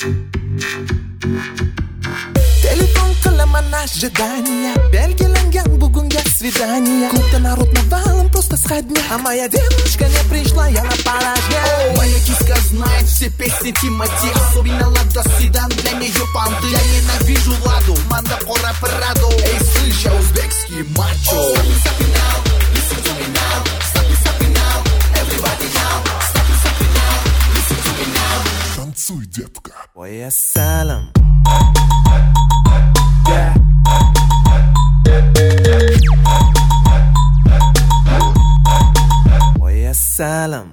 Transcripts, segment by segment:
Telefon qilaman ожидания, belgilangan bugunga свидание. Клубda народ навалом, просто сходня, а моя девушка не пришла, я на порожня. Моя киска знает все песни Тимати, особенно Лада Седан, для нее панты. Я ненавижу Ладу, Манда Кора Параду. Эй, слышь, я узбекский мачо. Stop it now, listen to me now. Stop it now, everybody now. Stop it now, listen to me now. Танцуй, детка. Ой, ассалам. Ой, ассалам.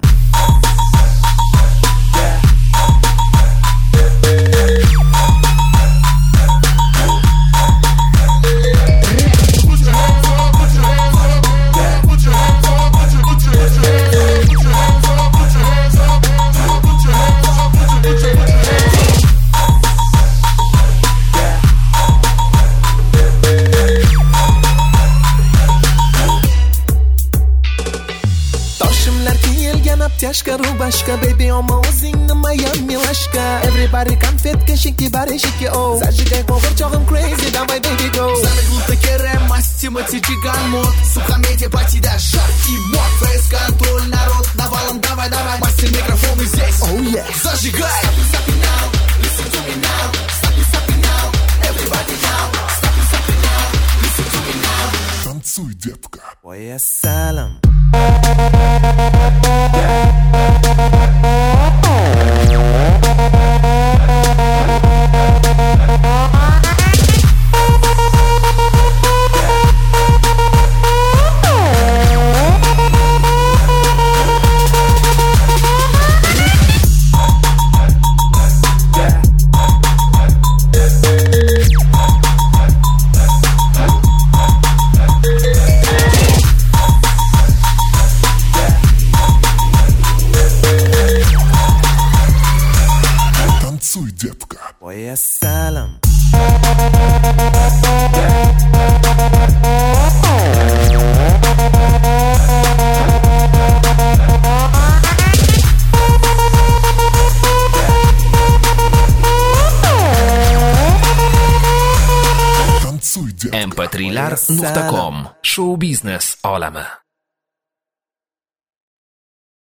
Aptyashka, rubashka, baby, oma o'zingni moya milashka. Everybody konfetka, shiki bari shiki, oh. Zajigay qo'g'irchog'im crazy, давай, baby, go. Sarıgılta kerem, мастимати чиган мод. Сухомедия, патида, шар и мод. Фейс-контроль, народ, навалом, давай, мастер микрофон и здесь. Oh, yeah. Зажигай. Stop it now, listen to me now. Stop it now, everybody now. Stop it now, listen to me now. Танцуй, детка. Ой, ассалам. Танцуй, детка. Ой, ассалам. Tansuy, детка. mp3.com. Show business olami.